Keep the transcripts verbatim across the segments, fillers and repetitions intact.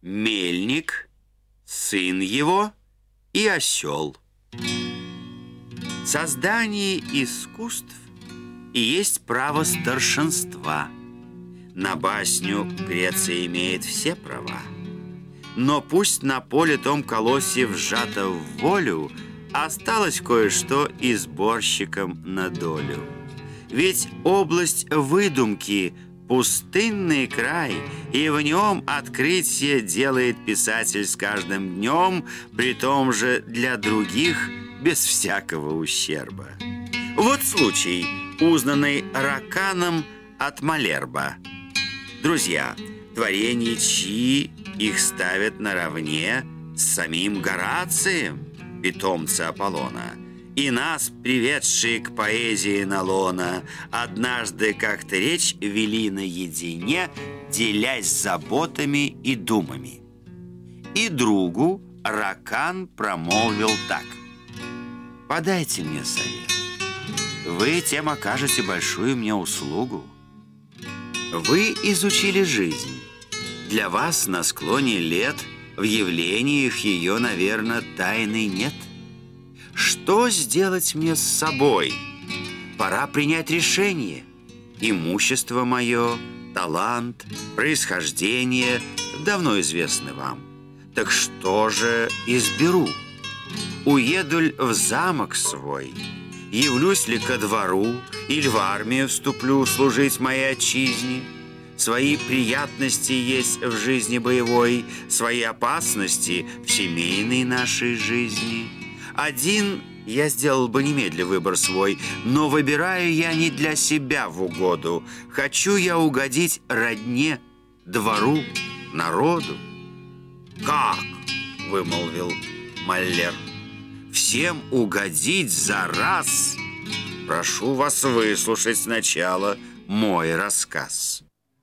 мельник, сын его и осел. Создание искусств и есть право старшинства. На басню Греция имеет все права. Но пусть на поле том колосе вжато в волю осталось кое-что и сборщикам на долю. Ведь область выдумки — пустынный край, и в нем открытие делает писатель с каждым днем, при том же для других без всякого ущерба. Вот случай, узнанный Раканом от Малерба. Друзья, творения чьи их ставят наравне с самим Горацием, питомца Аполлона, и нас, приведшие к поэзии на лоно, однажды как-то речь вели наедине, делясь заботами и думами. И другу Ракан промолвил так: «Подайте мне совет. Вы тем окажете большую мне услугу. Вы изучили жизнь. Для вас на склоне лет в явлениях ее, наверное, тайны нет. Что сделать мне с собой? Пора принять решение. Имущество мое, талант, происхождение давно известны вам. Так что же изберу? Уеду ли в замок свой? Явлюсь ли ко двору или в армию вступлю служить моей отчизне? Свои приятности есть в жизни боевой, свои опасности в семейной нашей жизни. Один я сделал бы немедля выбор свой, но выбираю я не для себя в угоду. Хочу я угодить родне, двору, народу». «Как?» — вымолвил Маллер. «Всем угодить за раз? Прошу вас выслушать сначала мой рассказ.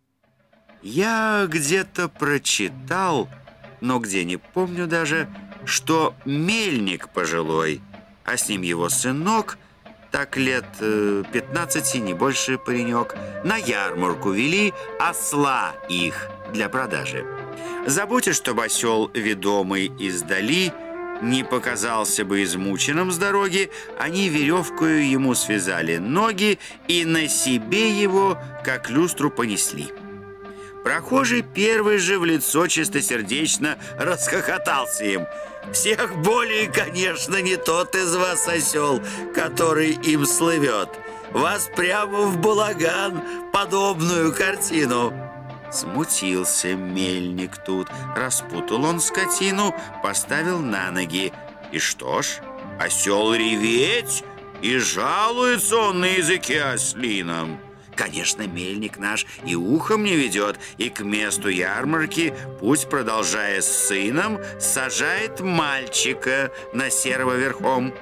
Я где-то прочитал, но где не помню даже, что мельник пожилой, а с ним его сынок, так лет э, пятнадцати, не больше паренек, на ярмарку вели осла их для продажи. Заботясь, чтобы осел, ведомый издали, не показался бы измученным с дороги, они веревкою ему связали ноги и на себе его, как люстру, понесли. Прохожий первый же в лицо чистосердечно расхохотался им. «Всех более, конечно, не тот из вас осел, который им слывет. Вас прямо в балаган подобную картину». Смутился мельник тут, распутал он скотину, поставил на ноги. И что ж, осел реветь, и жалуется он на языке ослином. Конечно, мельник наш и ухом не ведет, и к месту ярмарки, пусть, продолжая с сыном, сажает мальчика на серого верхом.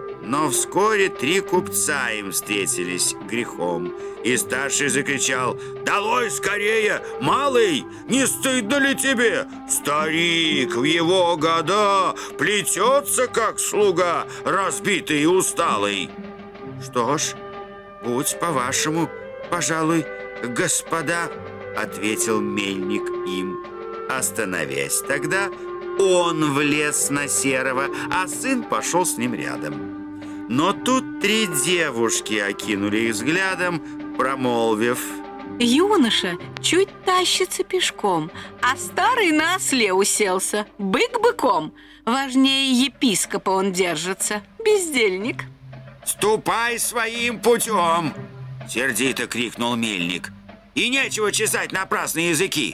Но вскоре три купца им встретились грехом, и старший закричал: «Долой скорее, малый, не стыдно ли тебе? Старик в его года плетется, как слуга, разбитый и усталый». «Что ж, будь по-вашему, пожалуй, господа», — ответил мельник им. Остановясь тогда, он влез на серого, а сын пошел с ним рядом. Но тут три девушки окинули их взглядом, промолвив: «Юноша чуть тащится пешком, а старый на осле уселся, бык быком. Важнее епископа он держится, бездельник». «Ступай своим путем!» — сердито крикнул мельник. «И нечего чесать напрасные языки.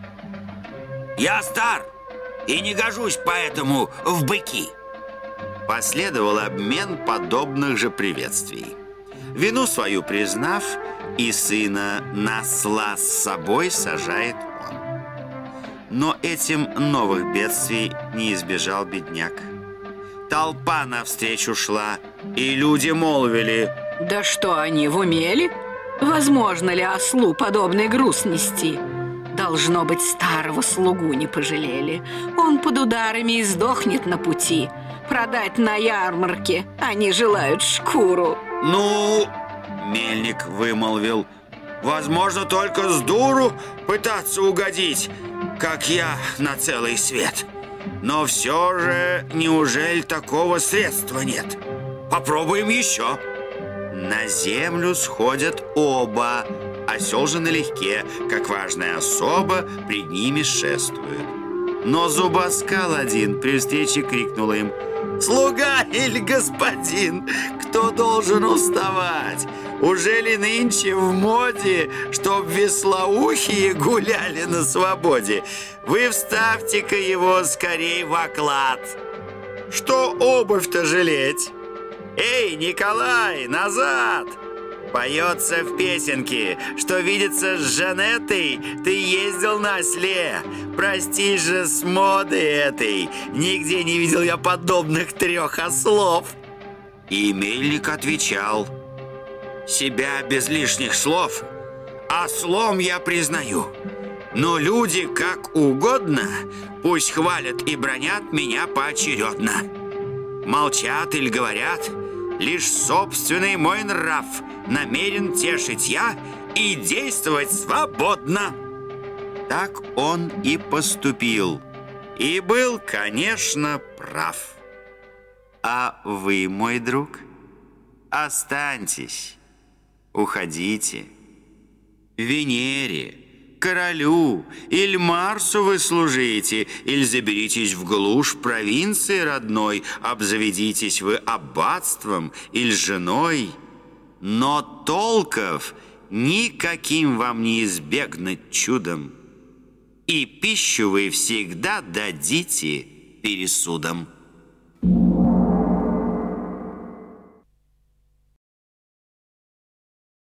Я стар и не гожусь поэтому в быки». Последовал обмен подобных же приветствий. Вину свою признав, и сына на осла с собой сажает он. Но этим новых бедствий не избежал бедняк. Толпа навстречу шла, и люди молвили: «Да что они, в уме ли? Возможно ли ослу подобный груз нести? Должно быть, старого слугу не пожалели. Он под ударами и сдохнет на пути. Продать на ярмарке они желают шкуру». «Ну, — мельник вымолвил, — возможно, только с дуру пытаться угодить. как я, на целый свет. Но все же, неужели такого средства нет? Попробуем еще. На землю сходят оба. Осел же налегке, как важная особа, пред ними шествует. Но зубоскал один при встрече крикнул им: «Слуга или господин, кто должен уставать? Уже ли нынче в моде, чтоб веслоухие гуляли на свободе? Вы вставьте-ка его скорей в оклад. Что обувь-то жалеть? Эй, Николай, назад!» Поется в песенке, что видится с Жанетой ты ездил на осле. Прости же с моды этой, нигде не видел я подобных трех ослов. И мельник отвечал: себя без лишних слов ослом я признаю, но люди как угодно пусть хвалят и бронят меня поочередно. Молчат или говорят, лишь собственный мой нрав намерен тешить я и действовать свободно. Так он и поступил, и был, конечно, прав. А вы, мой друг, останьтесь, уходите. Венере, королю или Марсу вы служите, или заберитесь в глушь провинции родной, обзаведитесь вы аббатством или женой. Но толков никаким вам не избегнуть чудом, и пищу вы всегда дадите пересудом.